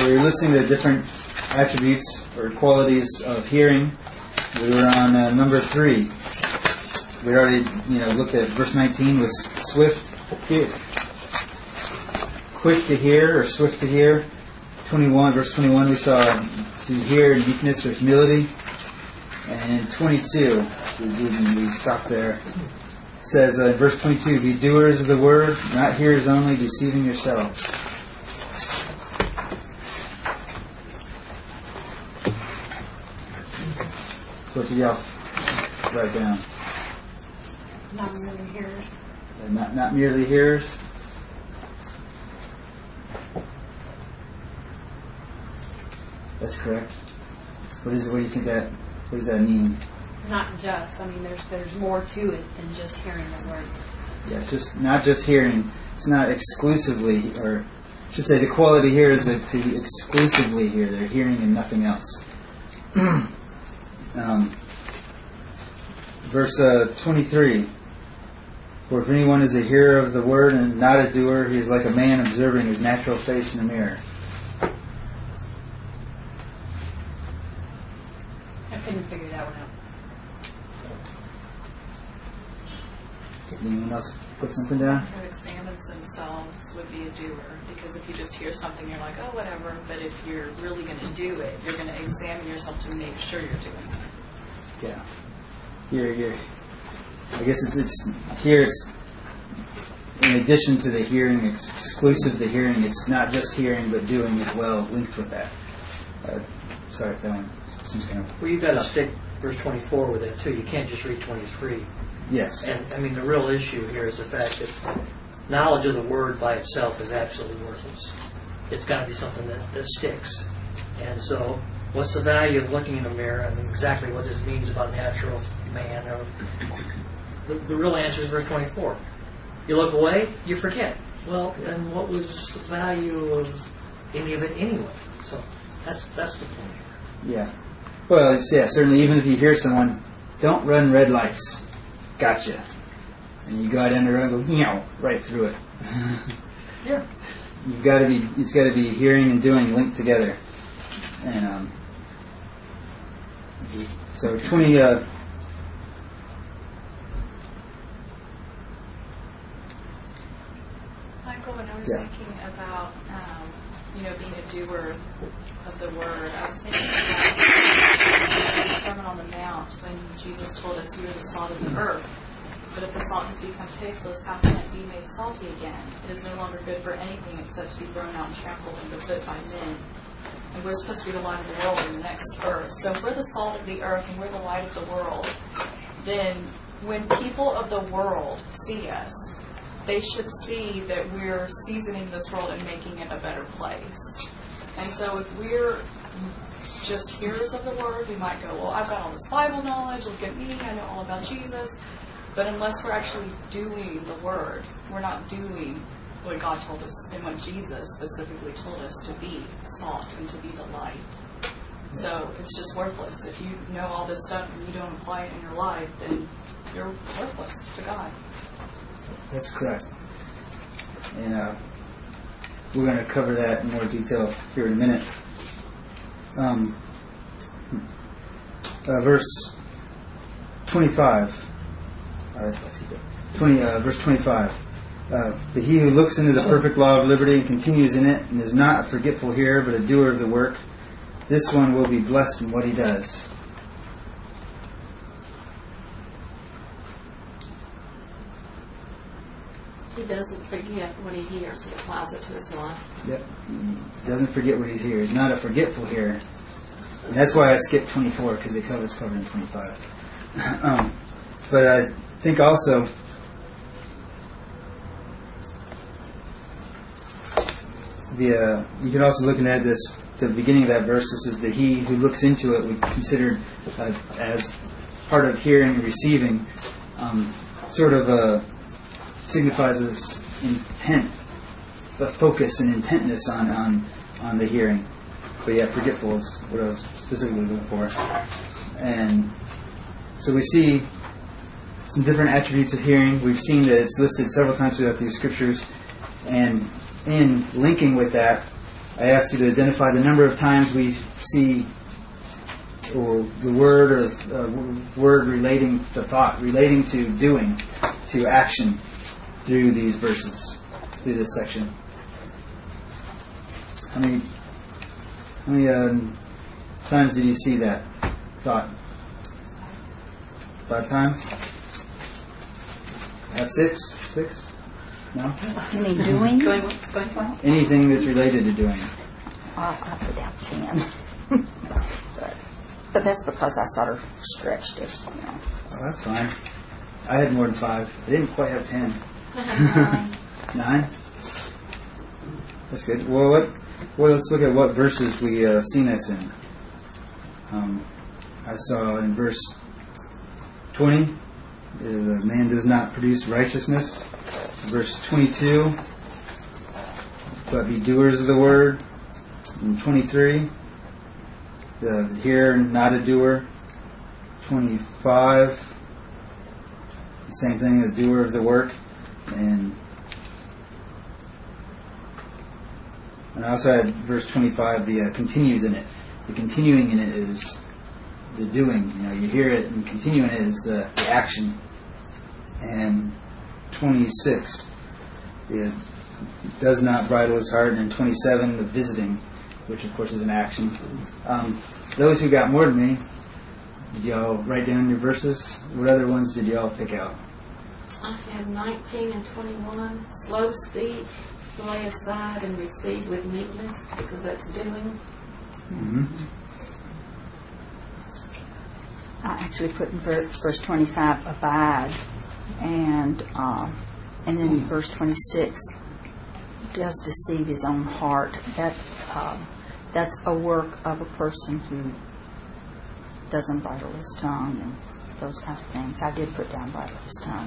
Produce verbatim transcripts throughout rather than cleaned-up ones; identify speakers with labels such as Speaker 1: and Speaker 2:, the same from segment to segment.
Speaker 1: we were listening to different attributes or qualities of hearing. We were on uh, number three. We already, you know, looked at verse nineteen was swift, hear, quick to hear or swift to hear. twenty-one, verse twenty-one, we saw to hear in meekness or humility. And in twenty-two, we, we stopped there. It says uh, in verse twenty-two, be doers of the word, not hearers only, deceiving yourselves. So what did y'all write down?
Speaker 2: Not merely hearers.
Speaker 1: Uh, not, not merely hearers. That's correct. What is? What do you think that? What does that mean?
Speaker 2: Not just. I mean, there's there's more to it than just hearing the word.
Speaker 1: Yeah, it's just not just hearing. It's not exclusively, or I should say, the quality here is that to exclusively hear. They're hearing and nothing else. um, verse uh, twenty-three. For if anyone is a hearer of the word and not a doer, he is like a man observing his natural face in a mirror.
Speaker 2: I couldn't figure that one out.
Speaker 1: Anyone else put something down?
Speaker 3: Who examines themselves would be a doer, because if you just hear something, you're like, oh, whatever. But if you're really going to do it, you're going to examine yourself to make sure you're doing it.
Speaker 1: Yeah. Here, here. I guess it's it's here. It's in addition to the hearing, it's exclusive to the hearing. It's not just hearing, but doing as well, linked with that. Uh, sorry if that one seems kind of.
Speaker 4: Well, you've got to stick verse twenty-four with that too. You can't just read twenty-three.
Speaker 1: Yes.
Speaker 4: And I mean, the real issue here is the fact that knowledge of the word by itself is absolutely worthless. It's got to be something that, that sticks. And so, what's the value of looking in a mirror and exactly what this means about natural man? Or the, the real answer is verse twenty-four. You look away, you forget. Well, then what was the value of any of it anyway? So that's that's the point here.
Speaker 1: Yeah. Well, it's, yeah, certainly even if you hear someone, don't run red lights. Gotcha. And you go out down the road and go, meow, right through it.
Speaker 4: Yeah.
Speaker 1: You've got to be, it's got to be hearing and doing linked together. And, um, so twenty, uh,
Speaker 3: Michael, when I was
Speaker 1: Yeah.
Speaker 3: thinking about, um, you know, being a doer of the word, I was thinking about the Sermon on the Mount when Jesus told us you are the salt of the earth. But if the salt has become tasteless, how can it be made salty again? It is no longer good for anything except to be thrown out and trampled underfoot by men. And we're supposed to be the light of the world in the next verse. So if we're the salt of the earth and we're the light of the world, then when people of the world see us, they should see that we're seasoning this world and making it a better place. And so if we're just hearers of the word, we might go, well, I've got all this Bible knowledge, look at me, I know all about Jesus. But unless we're actually doing the word, we're not doing what God told us and what Jesus specifically told us to be salt and to be the light. So it's just worthless. If you know all this stuff and you don't apply it in your life, then you're worthless to God.
Speaker 1: That's correct. And uh, we're going to cover that in more detail here in a minute. Um, uh, verse twenty-five. Uh, let's keep it. twenty, uh, verse twenty-five. Uh, but he who looks into the perfect law of liberty and continues in it, and is not a forgetful hearer, but a doer of the work, this one will be blessed in what he does.
Speaker 2: He doesn't forget what he hears. He applies it to his life.
Speaker 1: Yep. He doesn't forget what he's hearing. He's not a forgetful hearer. And that's why I skipped twenty-four, because it covers covered in twenty-five. um, but I think also the uh, you can also look and add this to the beginning of that verse. This is the he who looks into it. We considered uh, as part of hearing and receiving. Um, sort of uh, signifies this intent, the focus and intentness on, on on the hearing. But yeah, forgetful is what I was specifically looking for. And so we see some different attributes of hearing. We've seen that it's listed several times throughout these scriptures. And in linking with that, I asked you to identify the number of times we see or the word or uh, word relating the thought relating to doing, to action through these verses, through this section. How many, how many um, times did you see that thought? Five times? Have six? Six? No?
Speaker 5: You mean doing?
Speaker 2: Going what's going on?
Speaker 1: Anything that's related to doing.
Speaker 5: I'll, I'll put down ten. but, but that's because I sort of stretched it, you know.
Speaker 1: Oh, that's fine. I had more than five. I didn't quite have ten. Nine? That's good. Well, what? Well, let's look at what verses we uh, seen this in. Um, I saw in verse twenty, the man does not produce righteousness. Verse twenty-two, but be doers of the word. And twenty-three, the hearer, not a doer. twenty-five, the same thing, the doer of the work. And and I also had verse twenty-five, the uh, continues in it. The continuing in it is the doing. You know, you hear it, and continuing it is the, the action. And twenty-six, it does not bridle his heart. And twenty-seven, the visiting, which of course is an action. Um, those who got more than me, did y'all write down your verses? What other ones did y'all pick out?
Speaker 6: I have nineteen and twenty-one. Slow speak, lay aside and receive with meekness, because that's doing.
Speaker 1: Mm-hmm.
Speaker 5: I actually put in verse, verse twenty-five, abide, and um, and then in verse twenty-six, does deceive his own heart. That um, that's a work of a person who doesn't bridle his tongue and those kinds of things. I did put down bridle his tongue.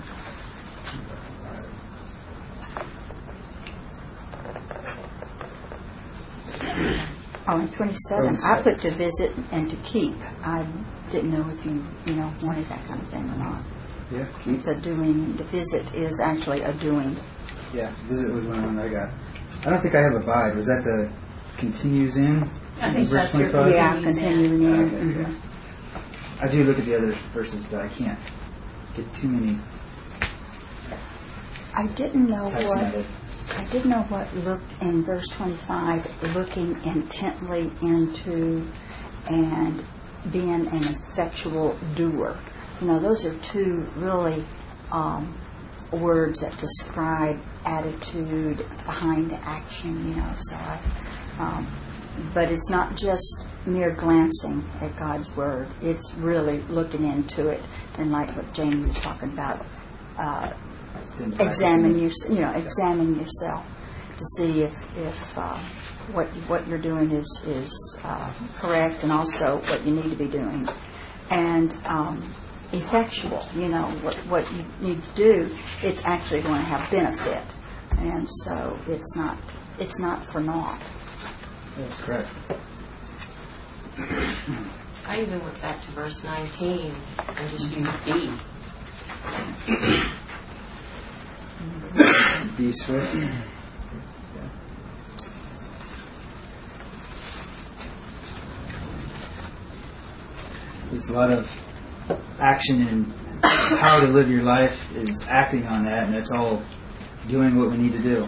Speaker 5: Oh, and twenty-seven, I put to visit and to keep. I didn't know if you, you know, wanted that kind of thing or not.
Speaker 1: Yeah, keep.
Speaker 5: It's a doing. The visit is actually a doing.
Speaker 1: Yeah, visit was one I got. I don't think I have abide. Was that the continues in?
Speaker 2: I think
Speaker 1: verse
Speaker 2: that's your
Speaker 1: twenty-five?
Speaker 5: Yeah, continuing in.
Speaker 1: Okay,
Speaker 5: Mhm.
Speaker 1: I do look at the other verses, but I can't get too many
Speaker 5: I didn't know
Speaker 1: types in my
Speaker 5: what.
Speaker 1: head.
Speaker 5: I didn't know what looked in verse twenty-five, looking intently into and being an effectual doer. You know, those are two really um, words that describe attitude behind the action, you know. So, I, um, but it's not just mere glancing at God's Word. It's really looking into it, and like what Jamie was talking about, uh, examine your, you know, examine yourself to see if if uh, what what you're doing is is uh, correct, and also what you need to be doing, and um, effectual. You know what what you need to do. It's actually going to have benefit, and so it's not it's not for naught.
Speaker 1: That's correct.
Speaker 6: I even went back to verse nineteen and just used be.
Speaker 1: Be swift. Yeah. There's a lot of action in how to live your life is acting on that, and that's all doing what we need to do.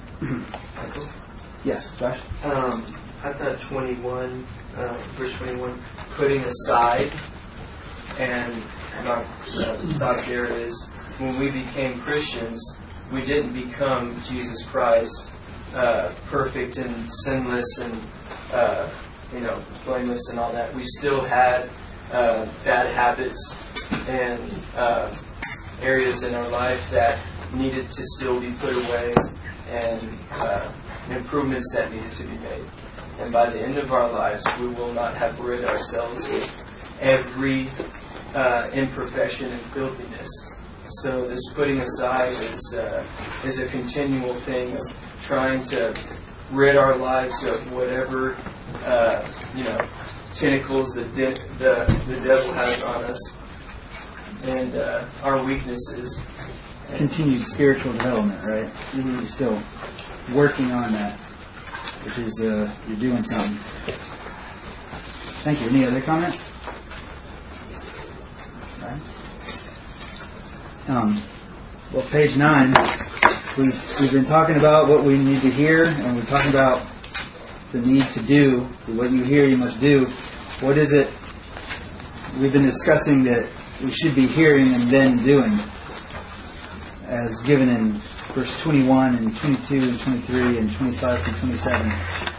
Speaker 1: Yes, Josh?
Speaker 7: Um, I thought twenty-one, uh, verse twenty-one, putting aside, and my uh, thought there is, when we became Christians, we didn't become Jesus Christ, uh, perfect and sinless and, uh, you know, blameless and all that. We still had uh, bad habits and uh, areas in our life that needed to still be put away, and uh, improvements that needed to be made. And by the end of our lives, we will not have rid ourselves of every uh, imperfection and filthiness. So this putting aside is uh, is a continual thing of trying to rid our lives of whatever uh, you know tentacles the, de- the the devil has on us, and uh, our weaknesses.
Speaker 1: Continued spiritual development, right?
Speaker 7: Mm-hmm.
Speaker 1: You're still working on that. which is uh, you're doing something. Thank you. Any other comments? All right. Um, well, page nine, we've, we've been talking about what we need to hear, and we're talking about the need to do. What you hear, you must do. What is it? We've been discussing that we should be hearing and then doing, as given in verse twenty-one and twenty-two and twenty-three and twenty-five and twenty-seven.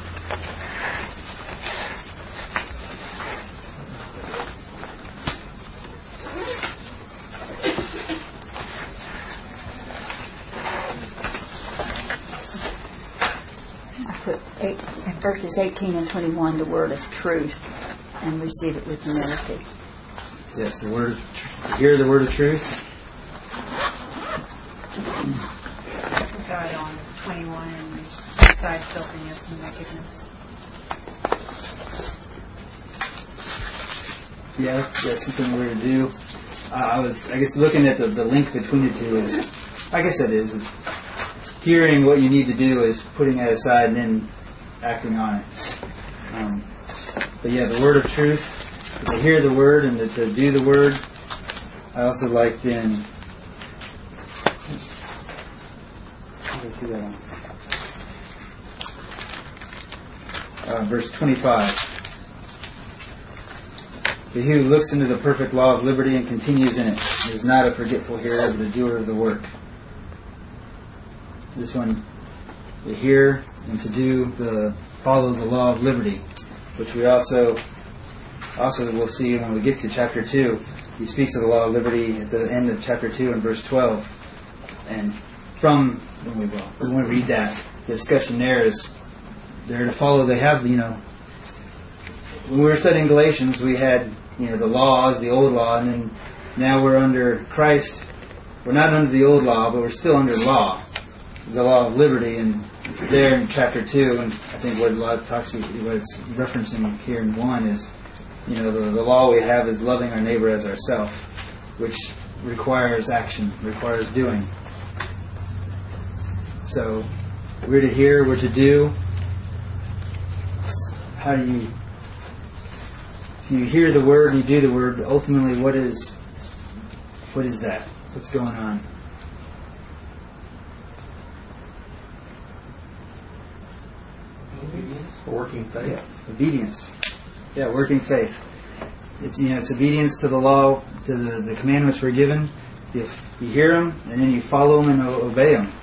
Speaker 5: Eight, in verses eighteen and twenty-one, the word of truth, and receive it with humility.
Speaker 1: Yes, the word. Hear the word of truth.
Speaker 2: Got on twenty-one and beside filthiness and wickedness.
Speaker 1: Yeah, that's something we're to do. Uh, I was, I guess, looking at the, the link between the two is, I guess it is. Hearing what you need to do is putting that aside and then acting on it. Um, but yeah, the word of truth, to hear the word and to, to do the word. I also liked in, how do I do that one? Uh, verse twenty-five. But he who looks into the perfect law of liberty and continues in it is not a forgetful hearer, but a doer of the work. This one, to hear and to do the follow the law of liberty, which we also also will see when we get to chapter two. He speaks of the law of liberty at the end of chapter two and verse twelve. And from when we will, we want to read that. The discussion there is they're to follow. They have, you know, when we were studying Galatians, we had, you know, the laws, the old law, and then now we're under Christ. We're not under the old law, but we're still under law. The law of liberty, and there in chapter two, and I think what a lot of talks, what it's referencing here in one is, you know, the, the law we have is loving our neighbor as ourselves, which requires action, requires doing. So we're to hear, we're to do. How do you, if you hear the word and you do the word, ultimately what is, what is that? What's going on?
Speaker 4: Working faith.
Speaker 1: Yeah, obedience. Yeah, working faith. It's, you know, it's obedience to the law, to the, the commandments we're given. If you hear them and then you follow them and o- obey them.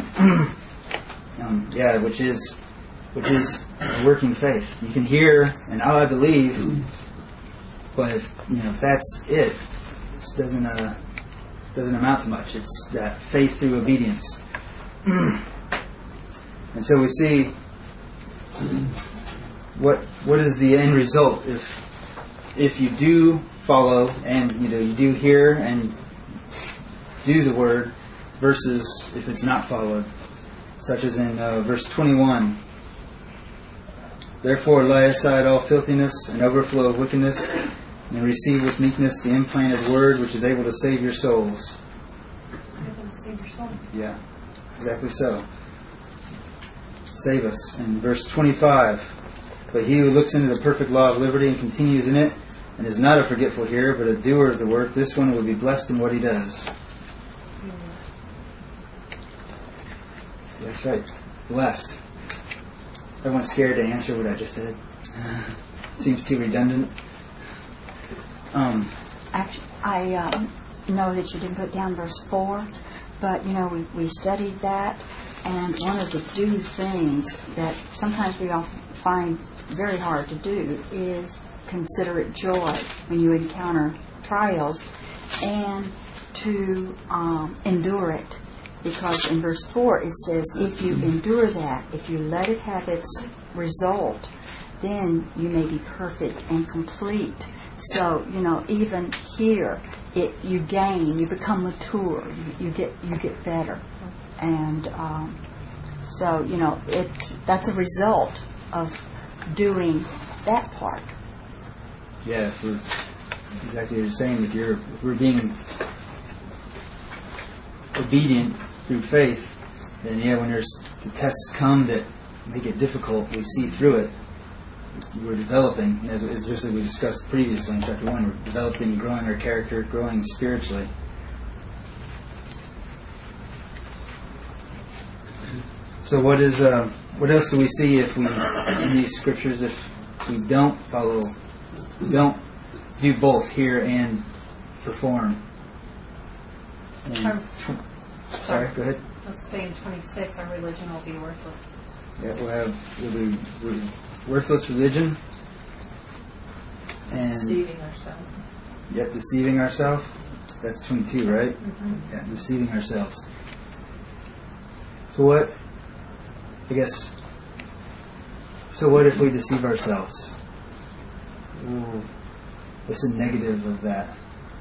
Speaker 1: um, yeah, which is which is working faith. You can hear and oh, I believe, but if you know if that's it, it doesn't uh, doesn't amount to much. It's that faith through obedience. And so we see. What what is the end result if if you do follow and you know you do hear and do the word versus if it's not followed, such as in uh, verse twenty-one. Therefore lay aside all filthiness and overflow of wickedness, and receive with meekness the implanted word which is able to save your souls.
Speaker 2: Able to save your soul.
Speaker 1: Yeah, exactly so. Save us. In verse twenty-five, but he who looks into the perfect law of liberty and continues in it, and is not a forgetful hearer, but a doer of the work, this one will be blessed in what he does. That's right. Blessed. Everyone's scared to answer what I just said. Seems too redundant. Um,
Speaker 5: Actually, I um, know that you didn't put down verse four, but you know we, we studied that, and one of the do things that sometimes we all find very hard to do is consider it joy when you encounter trials, and to um, endure it. Because in verse four it says, if you endure that, if you let it have its result, then you may be perfect and complete. So, you know, even here, it you gain, you become mature, you, you get you get better. And um, so, you know, it that's a result of doing that part.
Speaker 1: yeah, if we're, exactly what you're saying. If you're if we're being obedient through faith, then yeah, when there's the tests come that make it difficult, we see through it. We're developing, as, as just as we discussed previously in chapter one, we're developing and growing our character, growing spiritually. So what is uh, what else do we see if we in these scriptures if we don't follow, don't do both hear and perform? And, sorry, go ahead.
Speaker 2: Let's say in twenty-six, our religion will be worthless.
Speaker 1: Yeah, we'll have we'll be, we'll be worthless religion and
Speaker 2: Deceiving ourselves.
Speaker 1: yet deceiving ourselves. That's twenty-two, right?
Speaker 2: Mm-hmm.
Speaker 1: Yeah, deceiving ourselves. So what? I guess. So what if we deceive ourselves? Ooh, what's the negative of that?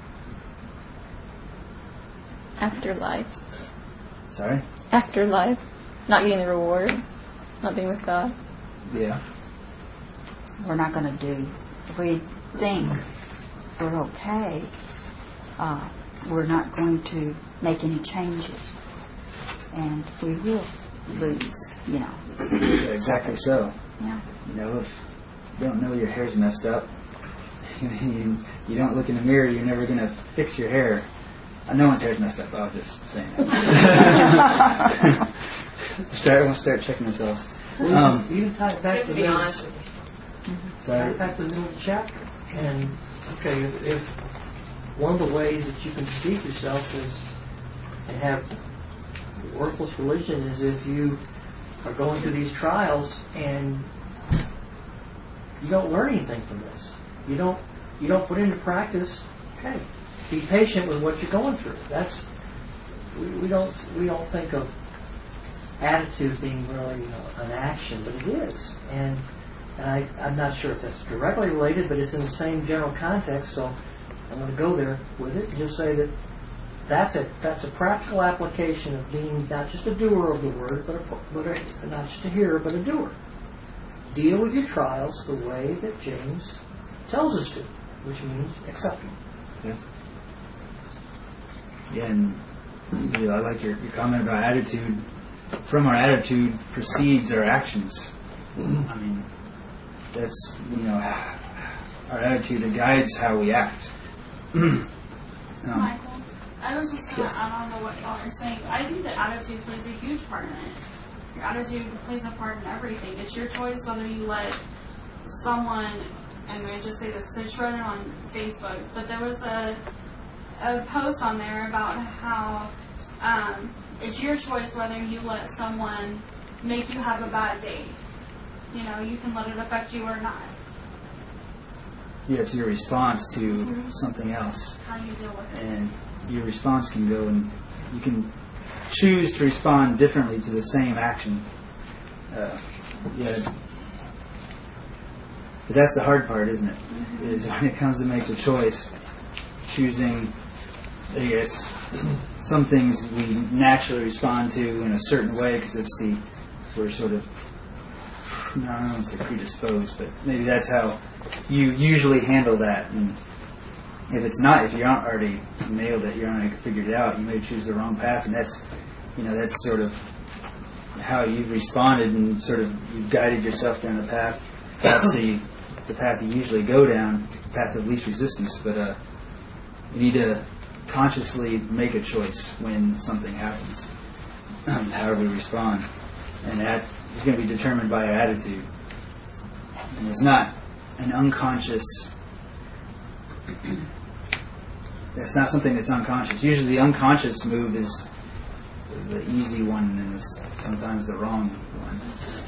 Speaker 8: Afterlife.
Speaker 1: Sorry?
Speaker 8: Afterlife. Not getting the reward. Not being with God.
Speaker 1: Yeah.
Speaker 5: We're not going to do, if we think we're okay, uh, we're not going to make any changes. And we will lose, you know.
Speaker 1: Yeah, exactly so.
Speaker 5: Yeah.
Speaker 1: You know, if you don't know your hair's messed up, you, you don't look in the mirror, you're never going to fix your hair. Uh, no one's hair's messed up, I was just saying that. start, everyone start checking themselves.
Speaker 4: Well,
Speaker 1: Um,
Speaker 4: you can tie it back to
Speaker 3: To
Speaker 4: the
Speaker 3: be
Speaker 4: middle,
Speaker 3: honest with you.
Speaker 4: tie
Speaker 1: sorry.
Speaker 4: it back to the middle of the chapter. And, okay, if, if one of the ways that you can deceive yourself is and have worthless religion is if you are going through these trials and you don't learn anything from this. You don't you don't put into practice. Okay, be patient with what you're going through. That's we, we don't we don't think of attitude being really, you know, an action, but it is. And, and I, I'm not sure if that's directly related, but it's in the same general context. So I'm going to go there with it and just say that that's a that's a practical application of being not just a doer of the word, but a, but a, not just a hearer, but a doer. Deal with your trials the way that James tells us to, which means accept them.
Speaker 1: Yeah. Yeah, and you know, I like your, your comment about attitude. From our attitude proceeds our actions. I mean, that's, you know, our attitude that guides how we act. um,
Speaker 9: Michael, I was just going to
Speaker 1: Yes.
Speaker 9: add on to what y'all are saying. I think that attitude plays a huge part in it. Your attitude plays a part in everything. It's your choice whether you let someone, and I just say this because I just read it on Facebook, but there was a a post on there about how um, it's your choice whether you let someone make you have a bad day. You know, you can let it affect you or not.
Speaker 1: yeah, it's your response to
Speaker 9: Mhm.
Speaker 1: something else.
Speaker 9: How you deal with it.
Speaker 1: And your response can go, and you can choose to respond differently to the same action. Uh, yeah. But that's the hard part, isn't it? Mm-hmm. Is when it comes to make the choice, choosing, I guess, some things we naturally respond to in a certain way because it's the, we're sort of, no, I don't want to say predisposed, but maybe that's how you usually handle that. And if it's not, if you aren't already nailed it, you're already figured it out, you may choose the wrong path, and that's, you know, that's sort of how you've responded and sort of you've guided yourself down the path. That's the, the path you usually go down, the path of least resistance, but uh, you need to consciously make a choice when something happens, however we respond. And that is going to be determined by our attitude. And it's not an unconscious, that's not something that's unconscious. Usually the unconscious move is the easy one and it's sometimes the wrong one.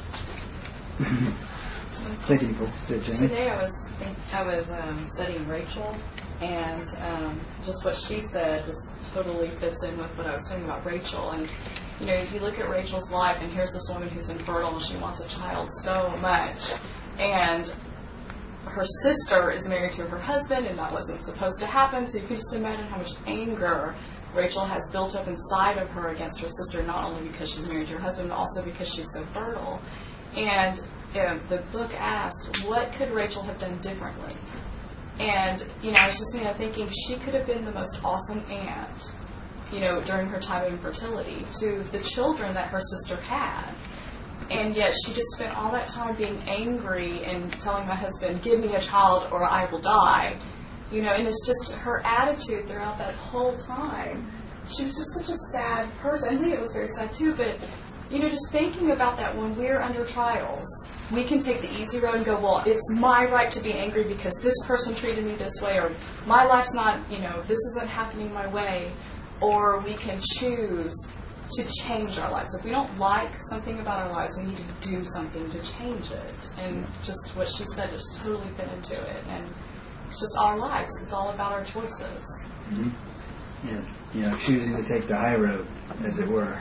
Speaker 1: Thank you, Nicole. Good, Jamie.
Speaker 3: Today I was think, I was um, studying Rachel, and um, just what she said just totally fits in with what I was talking about Rachel. And you know, if you look at Rachel's life, and here's this woman who's infertile and she wants a child so much, and her sister is married to her husband, and that wasn't supposed to happen. So you can just imagine how much anger Rachel has built up inside of her against her sister, not only because she's married to her husband, but also because she's so fertile. And um, the book asked, what could Rachel have done differently? And, you know, I was just you know, thinking she could have been the most awesome aunt, you know, during her time of infertility to the children that her sister had. And yet she just spent all that time being angry and telling my husband, give me a child or I will die. You know, and it's just her attitude throughout that whole time. She was just such a sad person. I think it was very sad too, but, you know, just thinking about that when we're under trials, we can take the easy road and go, well, it's my right to be angry because this person treated me this way, or my life's not, you know, this isn't happening my way. Or we can choose to change our lives. If we don't like something about our lives, we need to do something to change it. And just what she said just totally fit into it. And it's just our lives. It's all about our choices.
Speaker 1: Mm-hmm. Yeah, you know, choosing to take the high road, as it were.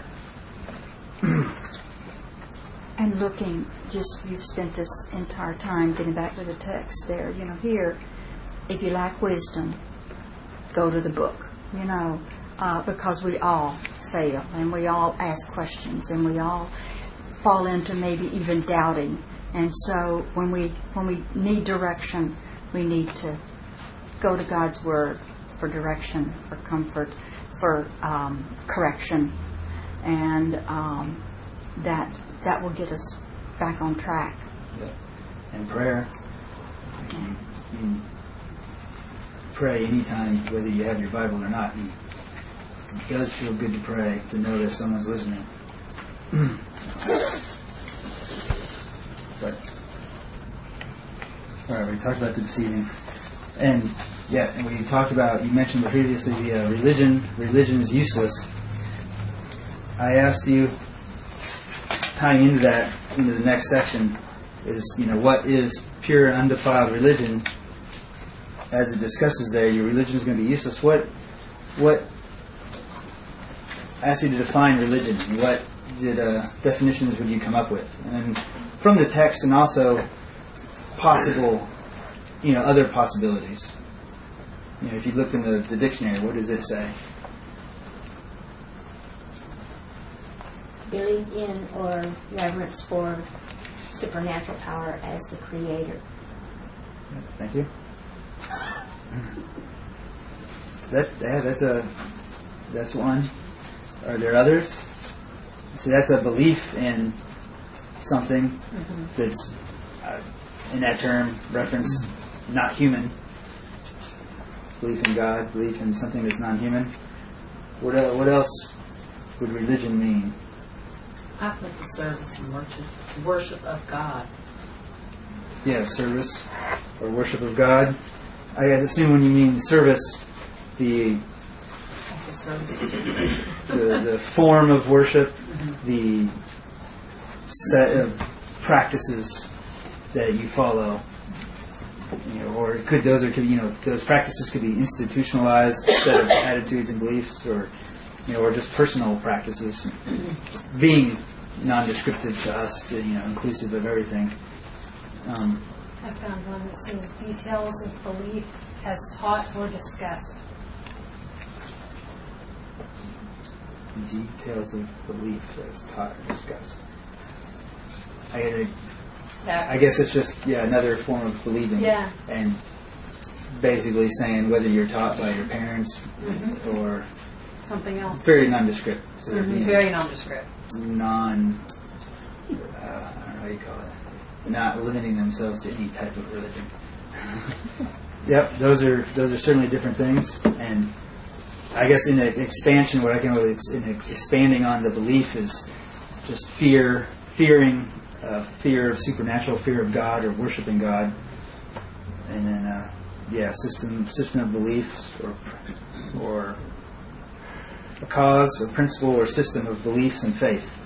Speaker 5: And looking, just you've spent this entire time getting back to the text there. You know, here, if you lack wisdom, go to the book. You know, uh, because we all fail and we all ask questions and we all fall into maybe even doubting. And so when we when we need direction, we need to go to God's Word for direction, for comfort, for um, correction, and um, that that will get us back on track.
Speaker 1: Yeah. And prayer. You, you pray anytime, whether you have your Bible or not. You, it does feel good to pray, to know that someone's listening. But, all right, we talked about the deceiving. And, yeah, and we talked about, you mentioned previously, the uh, religion. Religion is useless. I asked you, tying into that, into the next section, is, you know, what is pure and undefiled religion? As it discusses there, your religion is going to be useless. What, what, I asked you to define religion. What did, uh, definitions would you come up with? And from the text and also possible, you know, other possibilities. You know, if you looked in the, the dictionary, what does it say?
Speaker 6: Believe in or reverence for supernatural power as the creator.
Speaker 1: Thank you. That yeah, that's a that's one. Are there others? So that's a belief in something mm-hmm. that's uh, in that term reference mm-hmm. not human. Belief in God, belief in something that's non-human. What uh, what else would religion mean?
Speaker 10: I think the service and worship, worship of God.
Speaker 1: Yeah, service or worship of God. I assume when you mean service, the the, the form of worship, mm-hmm. the set of practices that you follow, you know, or it could those are could you know those practices could be institutionalized set of attitudes and beliefs, or you know, or just personal practices, being non-descriptive to us, to, you know, inclusive of everything. Um,
Speaker 2: I found one that says details of belief as taught or discussed.
Speaker 1: Details of belief as taught or discussed. I, I, I guess it's just yeah another form of believing.
Speaker 2: Yeah.
Speaker 1: And basically saying whether you're taught by your parents mm-hmm. or
Speaker 2: something else.
Speaker 1: Very nondescript. So
Speaker 2: mm-hmm. Very nondescript.
Speaker 1: Non. Uh, I don't know how you call it. Not limiting themselves to any type of religion. Yep, those are those are certainly different things, and I guess in an expansion, what I can really in expanding on the belief is just fear, fearing, uh, fear of supernatural, fear of God, or worshiping God, and then uh, yeah, system system of beliefs, or or a cause, a principle, or system of beliefs and faith.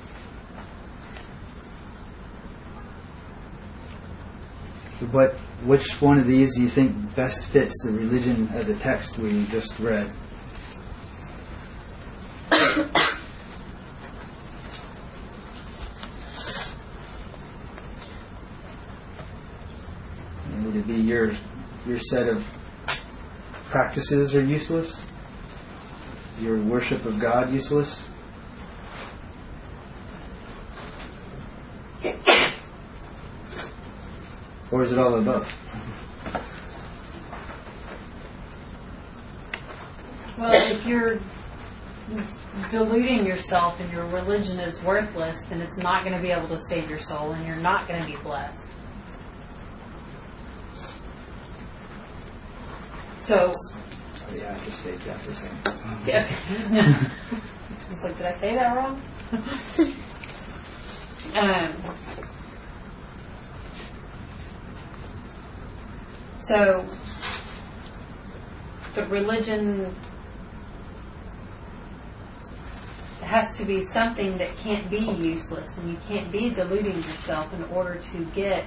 Speaker 1: But which one of these do you think best fits the religion of the text we just read? And would it be your your set of practices are useless? Your worship of God useless? Or is it all above?
Speaker 2: Well, if you're deluding yourself and your religion is worthless, then it's not going to be able to save your soul and you're not going to be blessed. So,
Speaker 1: Oh, yeah, I just spaced out for a second.
Speaker 2: yeah. It's like, did I say that wrong? um, so, the religion has to be something that can't be useless, and you can't be deluding yourself in order to get,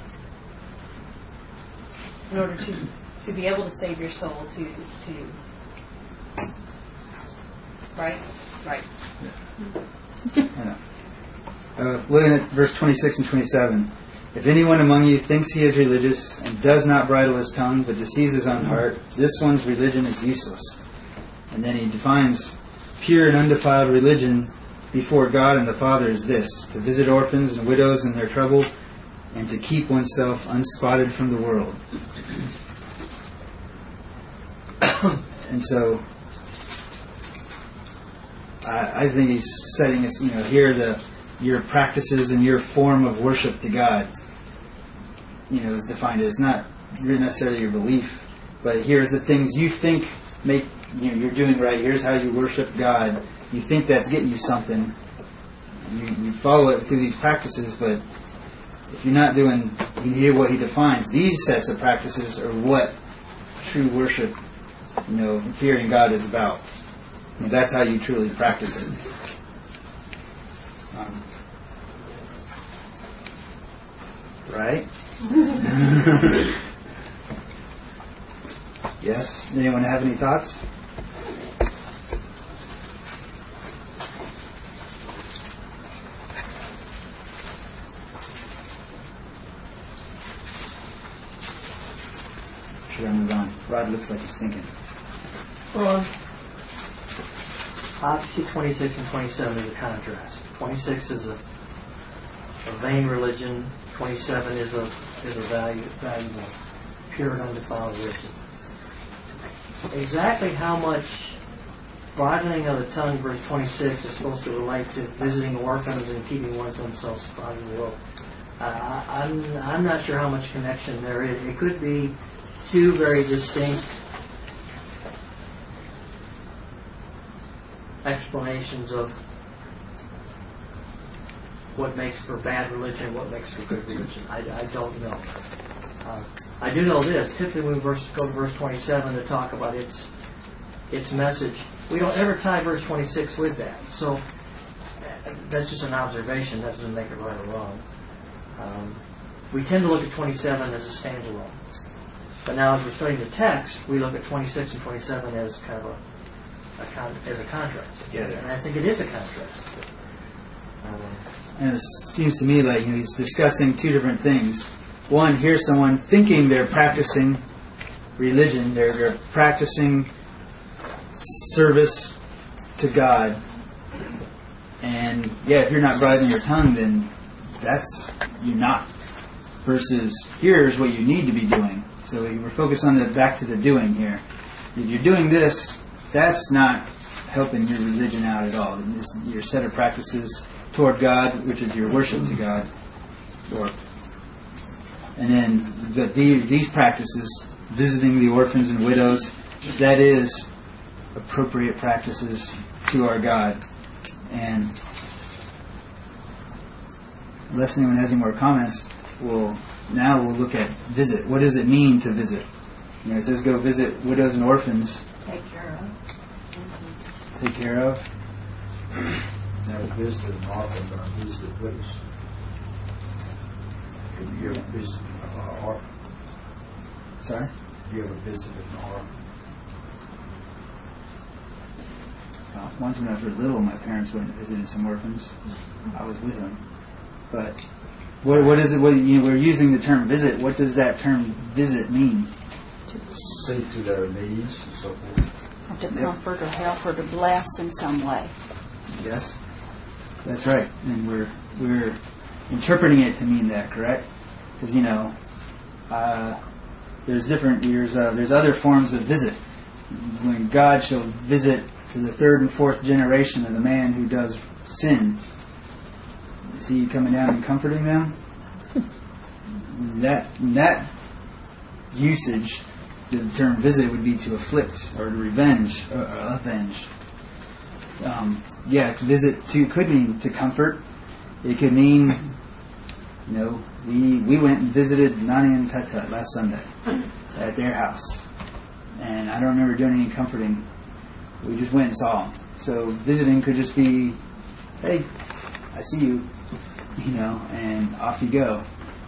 Speaker 2: in order to, to be able to save your soul, to, to, right? Right.
Speaker 1: I know. Uh, looking at verse twenty-six and twenty-seven. If anyone among you thinks he is religious and does not bridle his tongue but deceives his own heart, this one's religion is useless. And then he defines pure and undefiled religion before God and the Father is this: to visit orphans and widows in their trouble and to keep oneself unspotted from the world. And so I, I think he's setting us, you know, here are the your practices and your form of worship to God, you know, is defined as not necessarily your belief, but here's the things you think make, you know, you're doing right. Here's how you worship God. You think that's getting you something. You, you follow it through these practices, but if you're not doing, you hear what he defines. These sets of practices are what true worship, you know, fearing God is about. And that's how you truly practice it. Um, right? Yes? Anyone have any thoughts? Should I move on? Rod looks like he's thinking.
Speaker 4: Well, obviously twenty-six and twenty-seven is a contrast. twenty-six is a, a vain religion. twenty-seven is a is a value, valuable, pure and undefiled religion. Exactly how much bridling of the tongue, verse twenty-six, is supposed to relate to visiting orphans and keeping one's own self spotted in the world. Uh, I'm I'm not sure how much connection there is. It could be two very distinct explanations of what makes for bad religion and what makes for good religion. I, I don't know. Uh, I do know this. Typically when we verse, go to verse twenty-seven to talk about its its message, we don't ever tie verse twenty-six with that. So that's just an observation. That doesn't make it right or wrong. Um, we tend to look at twenty-seven as a standalone. But now as we're studying the text, we look at twenty-six and twenty-seven as kind of a, a con- as a contrast.
Speaker 1: Yeah.
Speaker 4: And I think it is a contrast. Um,
Speaker 1: And it seems to me like, you know, he's discussing two different things. One, here's someone thinking they're practicing religion, they're, they're practicing service to God. And yeah, if you're not bridling your tongue, then that's, you're not. Versus, here's what you need to be doing. So we're focused on the back to the doing here. If you're doing this, that's not helping your religion out at all. This, your set of practices toward God, which is your worship to God. Or, and then the, the, these practices, visiting the orphans and widows, that is appropriate practices to our God. And unless anyone has any more comments, we'll now we'll look at visit. What does it mean to visit? You know, it says go visit widows and orphans.
Speaker 10: Take care of.
Speaker 1: Take care of.
Speaker 11: Now, visited an orphan or visited widows. Have you ever visited an orphan?
Speaker 1: Sorry?
Speaker 11: Have you ever visited an orphan?
Speaker 1: Well, once when I was little, my parents went and visited some orphans. I was with them. But what what is it? What, you know, we're using the term visit. What does that term visit mean?
Speaker 11: To see to their needs and so forth.
Speaker 5: Or to comfort or help or to bless in some way.
Speaker 1: Yes, that's right. And we're we're interpreting it to mean that, correct? Because you know, uh, there's different. There's uh, there's other forms of visit. When God shall visit to the third and fourth generation of the man who does sin, is he coming down and comforting them? That that usage, the term visit would be to afflict or to revenge or, or avenge. Um, yeah, visit to could mean to comfort. It could mean, you know, we we went and visited Nani and Tata last Sunday at their house, and I don't remember doing any comforting. We just went and saw them. So visiting could just be, hey, I see you, you know, and off you go.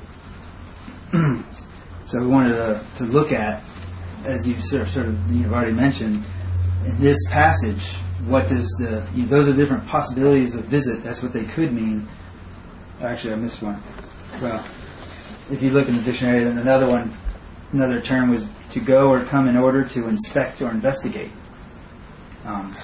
Speaker 1: So we wanted to, to look at, as you've sort of, sort of you've already mentioned, in this passage, what does the, you know, those are different possibilities of visit. That's what they could mean. Actually, I missed one. Well, if you look in the dictionary, then another one, another term was to go or come in order to inspect or investigate. Um,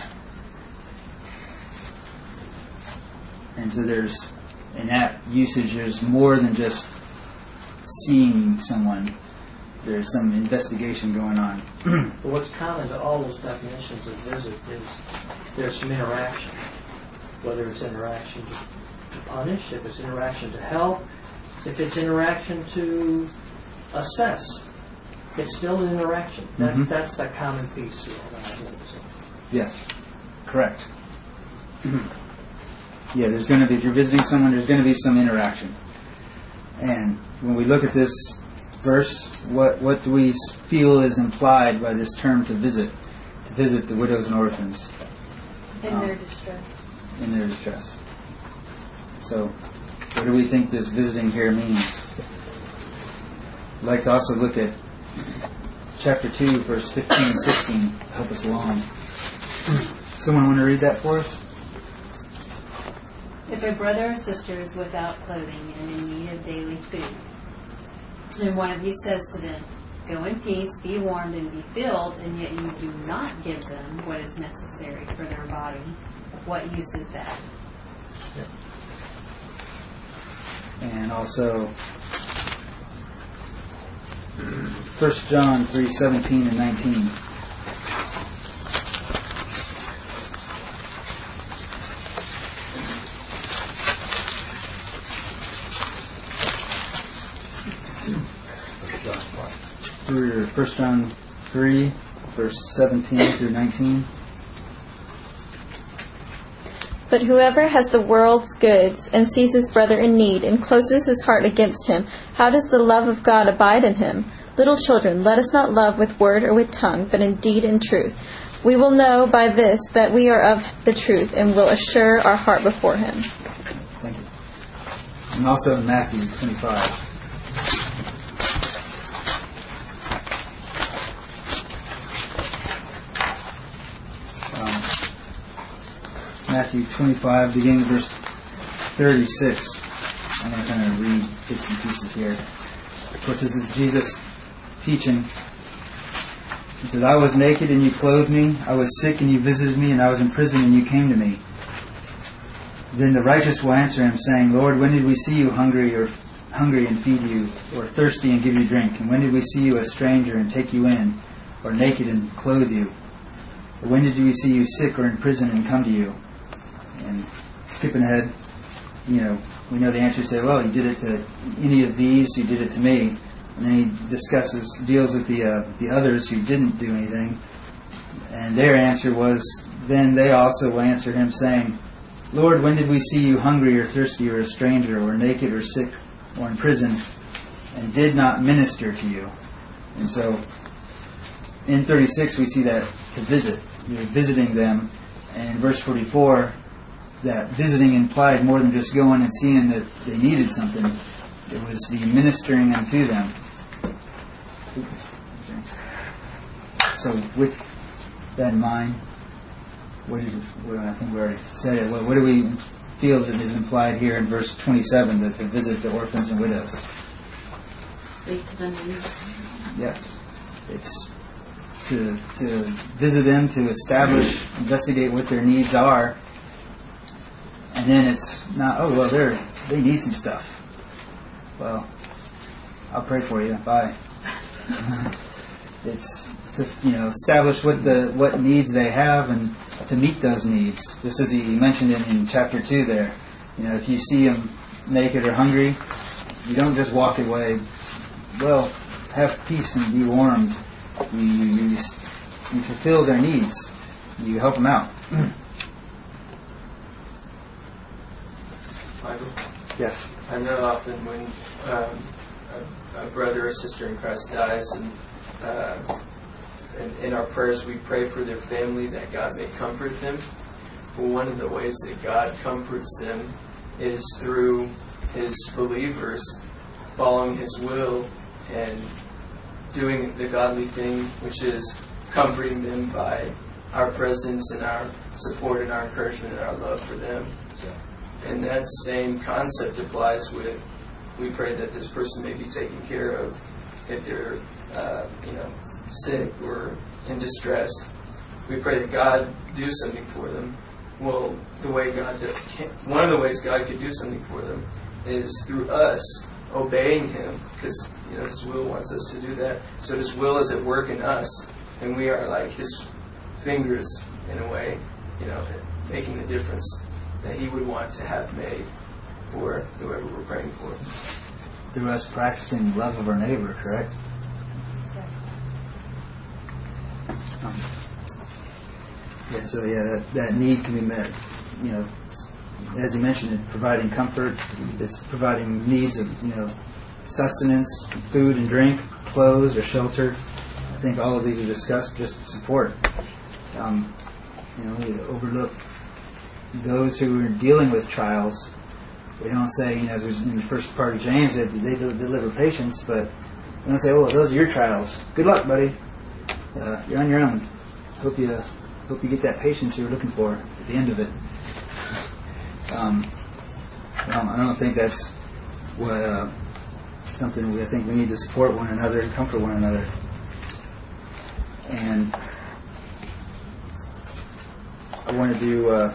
Speaker 1: and so there's, in that usage, there's more than just seeing someone. There's some investigation going on.
Speaker 4: But what's common to all those definitions of visit is there's some interaction. Whether it's interaction to, to punish, if it's interaction to help, if it's interaction to assess, it's still an interaction. That, mm-hmm. That's the common piece to all that.
Speaker 1: Yes, correct. Mm-hmm. Yeah, there's going to be, if you're visiting someone, there's going to be some interaction. And when we look at this verse, what what do we feel is implied by this term to visit? To visit the widows and orphans.
Speaker 2: In
Speaker 1: um,
Speaker 2: their distress.
Speaker 1: In their distress. So, what do we think this visiting here means? I'd like to also look at chapter two, verse fifteen and sixteen to help us along. Someone want to read that for us?
Speaker 2: If a brother or sister is without clothing and in need of daily food, and one of you says to them, "Go in peace, be warmed and be filled," and yet you do not give them what is necessary for their body, what use is that?
Speaker 1: Yep. And also First John three seventeen and nineteen. First John three, verse seventeen through nineteen.
Speaker 8: But whoever has the world's goods and sees his brother in need and closes his heart against him, how does the love of God abide in him? Little children, let us not love with word or with tongue, but in deed and truth. We will know by this that we are of the truth and will assure our heart before him.
Speaker 1: Thank you. And also in Matthew twenty-five. Matthew twenty-five, beginning verse thirty-six. I'm going to kind of read bits and pieces here. Of course, this is Jesus teaching. He says, "I was naked and you clothed me. I was sick and you visited me, and I was in prison and you came to me." Then the righteous will answer him, saying, "Lord, when did we see you hungry or hungry and feed you, or thirsty and give you drink? And when did we see you a stranger and take you in, or naked and clothe you? Or when did we see you sick or in prison and come to you?" And skipping ahead, you know, we know the answer. Say, "Well, you did it to any of these, you did it to me." And then he discusses, deals with the uh, the others who didn't do anything. And their answer was, then they also will answer him, saying, "Lord, when did we see you hungry or thirsty or a stranger or naked or sick or in prison and did not minister to you?" And so in thirty-six we see that to visit. You're visiting them. And in verse forty-four, that visiting implied more than just going and seeing that they needed something. It was the ministering unto them. So with that in mind, what did what, I think we already said it. What, what do we feel that is implied here in verse twenty-seven, that to visit the orphans and widows?
Speaker 6: Speak to them.
Speaker 1: Yes. It's to to visit them, to establish, investigate what their needs are. And then it's not, oh, well, they're, they need some stuff. Well, I'll pray for you. Bye. it's to you know establish what the what needs they have and to meet those needs. Just as he mentioned in, in chapter two there, you know, if you see them naked or hungry, you don't just walk away. Well, have peace and be warmed. You you, you fulfill their needs. You help them out.
Speaker 7: Michael?
Speaker 1: Yes.
Speaker 7: I know often when um, a, a brother or sister in Christ dies, and uh, in, in our prayers we pray for their family that God may comfort them. Well, one of the ways that God comforts them is through His believers following His will and doing the godly thing, which is comforting them by our presence and our support and our encouragement and our love for them. And that same concept applies with, we pray that this person may be taken care of if they're, uh, you know, sick or in distress. We pray that God do something for them. Well, the way God does, one of the ways God could do something for them is through us obeying Him, because you know His will wants us to do that. So His will is at work in us, and we are like His fingers in a way, you know, making the difference that He would want to have made for whoever we're praying for.
Speaker 1: Through us practicing love of our neighbor, correct? Um, yeah, so yeah, that, that need can be met. You know, as you mentioned, it providing comfort, it's providing needs of, you know, sustenance, food and drink, clothes or shelter. I think all of these are discussed just to support. Um, you know, we overlook those who are dealing with trials. We don't say, you know, as was in the first part of James, that they deliver patience, but we don't say, oh, those are your trials. Good luck, buddy. Uh, you're on your own. Hope you hope you get that patience you were looking for at the end of it. Um, I, don't, I don't think that's what uh, something we, I think we need to support one another and comfort one another. And I want to do, uh,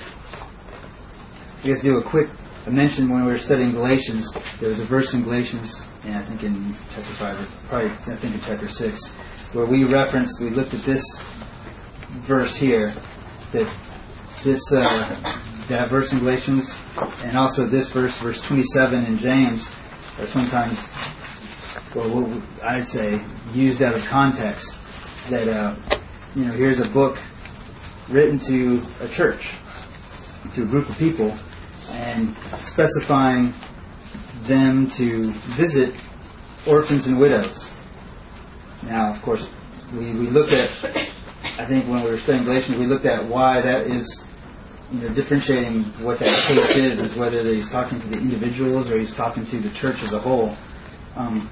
Speaker 1: I guess, do a quick I mentioned when we were studying Galatians, there was a verse in Galatians, and I think in chapter five, or probably I think in chapter six, where we referenced, we looked at this verse here, that this uh, that verse in Galatians, and also this verse, verse twenty-seven in James, are sometimes, or what I say, used out of context. That uh, you know, here's a book written to a church, to a group of people, and specifying them to visit orphans and widows. Now, of course, we, we looked at, I think when we were studying Galatians, we looked at why that is, you know, differentiating what that case is, is whether he's talking to the individuals or he's talking to the church as a whole. Um,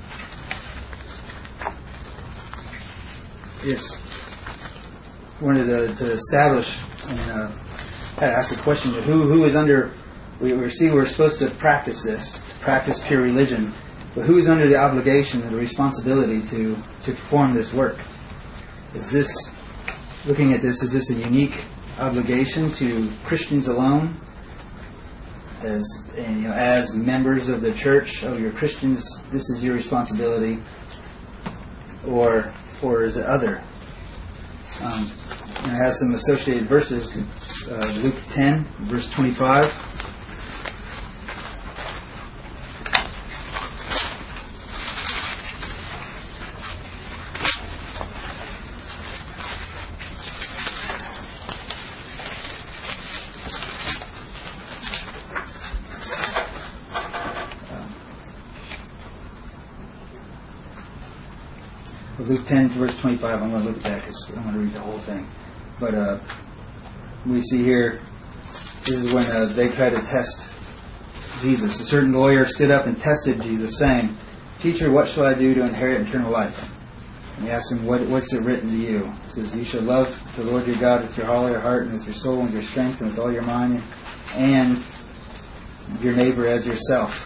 Speaker 1: yes, wanted to, to establish and uh, had to ask the question: who who is under? We, we see we're supposed to practice this, practice pure religion, but who is under the obligation and the responsibility to to perform this work? Is this, looking at this, is this a unique obligation to Christians alone? As and, you know, as members of the church, oh, you're Christians, this is your responsibility, or or is it other? Um, and it has some associated verses. Uh, Luke ten, verse twenty-five. Luke ten, verse twenty-five, I'm going to look at that because I'm going to read the whole thing. But uh, we see here, this is when uh, they tried to test Jesus. A certain lawyer stood up and tested Jesus, saying, "Teacher, what shall I do to inherit eternal life?" And he asked him, what, what's it written to you? He says, "You shall love the Lord your God with your whole your heart and with your soul and your strength and with all your mind, and your neighbor as yourself."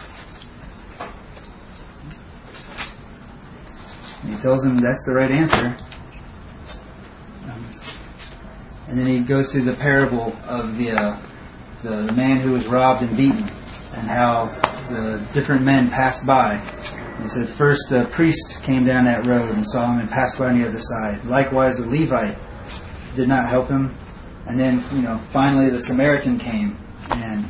Speaker 1: And he tells him that's the right answer. Um, and then he goes through the parable of the uh, the man who was robbed and beaten, and how the different men passed by, He said, first the priest came down that road and saw him and passed by on the other side. Likewise the Levite did not help him. And then, you know, finally the Samaritan came and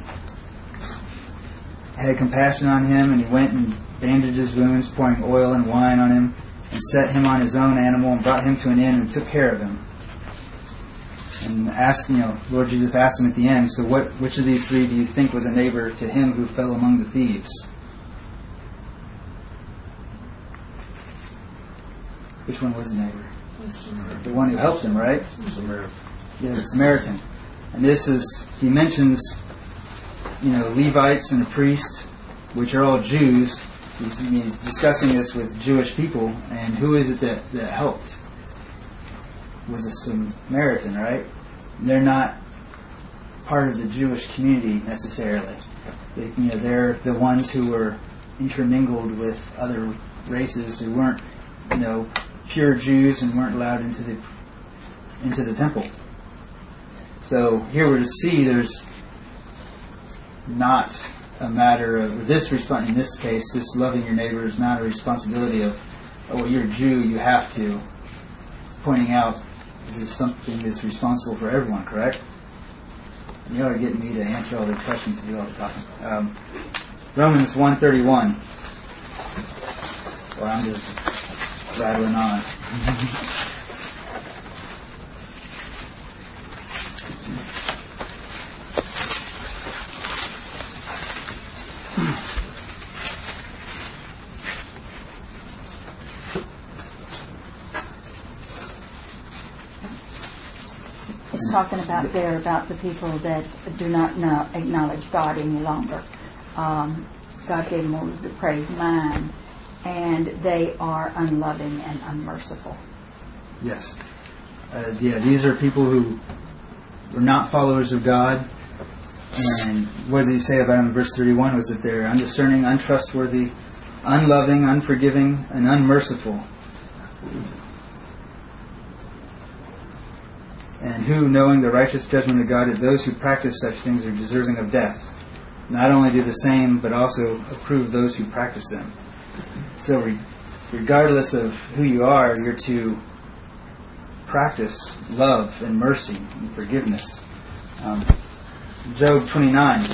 Speaker 1: had compassion on him, and he went and bandaged his wounds, pouring oil and wine on him, and set him on his own animal and brought him to an inn and took care of him. And asked, you know, Lord Jesus asked him at the end, so what, which of these three do you think was a neighbor to him who fell among the thieves? Which one was the neighbor? The one who helped him, right?
Speaker 11: Samaritan.
Speaker 1: Yeah, the Samaritan. And this is, he mentions, you know, Levites and a priest, which are all Jews. He's, he's discussing this with Jewish people, and who is it that, that helped? Was a Samaritan, right? They're not part of the Jewish community necessarily. They, you know, they're the ones who were intermingled with other races who weren't, you know, pure Jews and weren't allowed into the into the temple. So here we're to see there's not a matter of this response. In this case, this loving your neighbor is not a responsibility of, oh, well, you're a Jew, you have to. It's pointing out this is something that's responsible for everyone, correct? And you are getting me to answer all the questions and do all the talking. Um, Romans one thirty-one. Well, I'm just rattling on.
Speaker 5: It's talking about there about the people that do not know, acknowledge God any longer. Um, God gave them over to depraved mind, and they are unloving and unmerciful.
Speaker 1: Yes. Uh, yeah, these are people who were not followers of God. And what did he say about them in verse thirty-one? Was that they're undiscerning, untrustworthy, unloving, unforgiving, and unmerciful. And who, knowing the righteous judgment of God, that those who practice such things are deserving of death, not only do the same, but also approve those who practice them. So re- regardless of who you are, you're to practice love and mercy and forgiveness. Um, Job twenty-nine.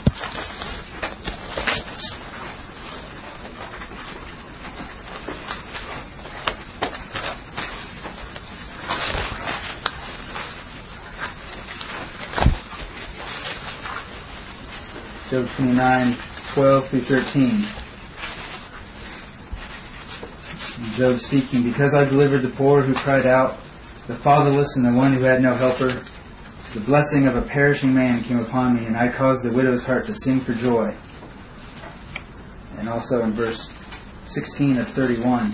Speaker 1: Job twenty-nine, twelve through thirteen. Job speaking, because I delivered the poor who cried out, the fatherless and the one who had no helper. The blessing of a perishing man came upon me, and I caused the widow's heart to sing for joy. And also in verse sixteen of thirty-one.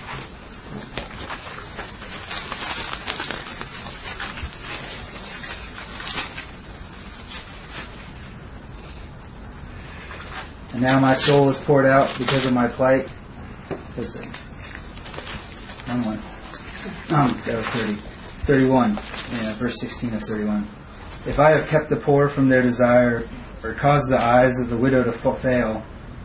Speaker 1: And now my soul is poured out because of my plight. What is it? One one. Um, that was thirty. thirty-one. Yeah, verse sixteen of thirty-one. If I have kept the poor from their desire, or caused the eyes of the widow to fail,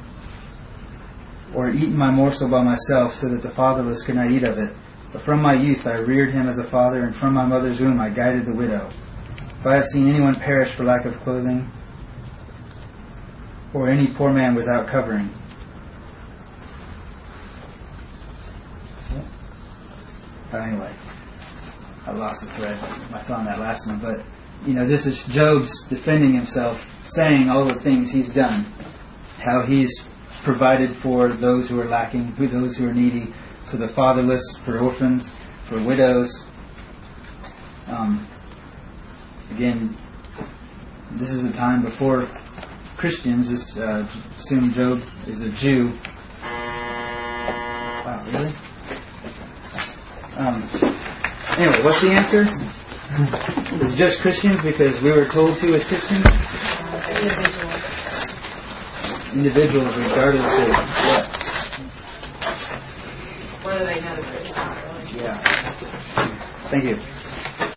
Speaker 1: or eaten my morsel by myself, so that the fatherless could not eat of it, but from my youth I reared him as a father, and from my mother's womb I guided the widow. If I have seen anyone perish for lack of clothing, or any poor man without covering. But anyway, I lost the thread. I found that last one. But, you know, this is Job's defending himself, saying all the things he's done. How he's provided for those who are lacking, for those who are needy, for the fatherless, for orphans, for widows. Um, again, this is a time before Christians. This, uh, assume Job is a Jew. Wow, really? Um, anyway, what's the answer? It's just Christians because we were told to as Christians? Individuals. Individuals, regardless of what?
Speaker 10: Whether they know it's not really.
Speaker 1: Yeah. Thank you.